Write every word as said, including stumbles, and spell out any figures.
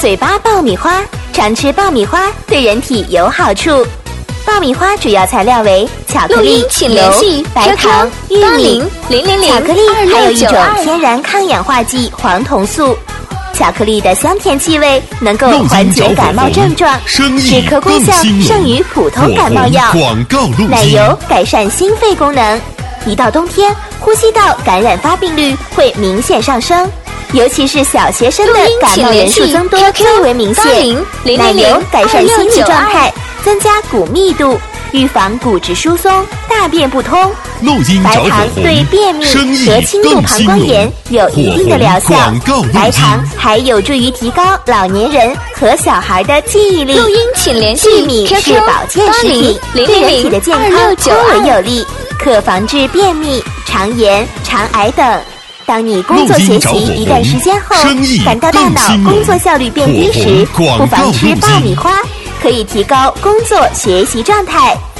嘴巴爆米花，常吃爆米花对人体有好处。爆米花主要材料为巧克力、油、白糖、玉米。巧克力还有一种天然抗氧化剂黄酮素。巧克力的香甜气味能够缓解感冒症状，止咳功效胜于普通感冒药。奶油改善心肺功能，一到冬天，呼吸道感染发病率会明显上升，尤其是小学生的感冒人数增多最为明显。奶油改善心律状态，增加骨密度，预防骨质疏松、大便不通。白糖对便秘和轻度膀胱炎有一定的疗效。白糖还有助于提高老年人和小孩的记忆力。 录音请联系玉米是保健食品，对人体的健康颇为有利，可防治便秘、肠炎、肠癌等。当你工作学习一段时间后，感到大脑工作效率变低时，不妨吃爆米花，可以提高工作学习状态。